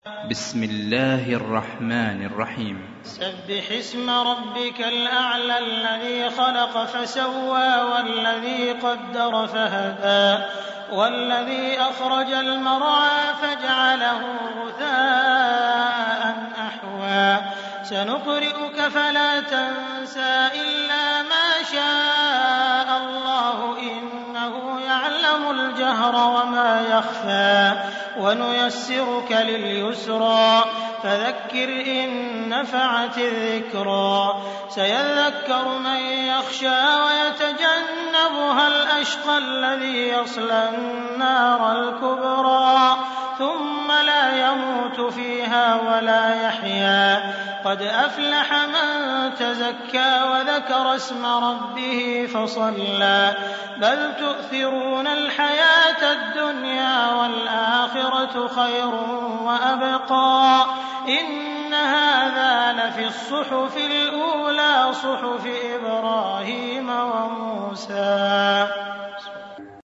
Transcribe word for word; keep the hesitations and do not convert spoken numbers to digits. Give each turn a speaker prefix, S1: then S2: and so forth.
S1: بسم الله الرحمن الرحيم.
S2: سبح اسم ربك الأعلى الذي خلق فسوى والذي قدر فهدى والذي أخرج المرعى فجعله غثاء أحوى سنقرئك فلا تنسى إلا ما شاء الله إنه يعلم الجهر وما يخفى ونيسرك لليسرى فذكر إن نفعت الذكرى سيذكر من يخشى ويتجنبها الأشقى الذي يصلى النار الكبرى ثم لا يموت فيها ولا يحيا قد أفلح من تزكى وذكر اسم ربه فصلى بل تؤثرون الحياة الدنيا والآخرة خير وأبقى إن هذا لفي الصحف الأولى صحف إبراهيم وموسى.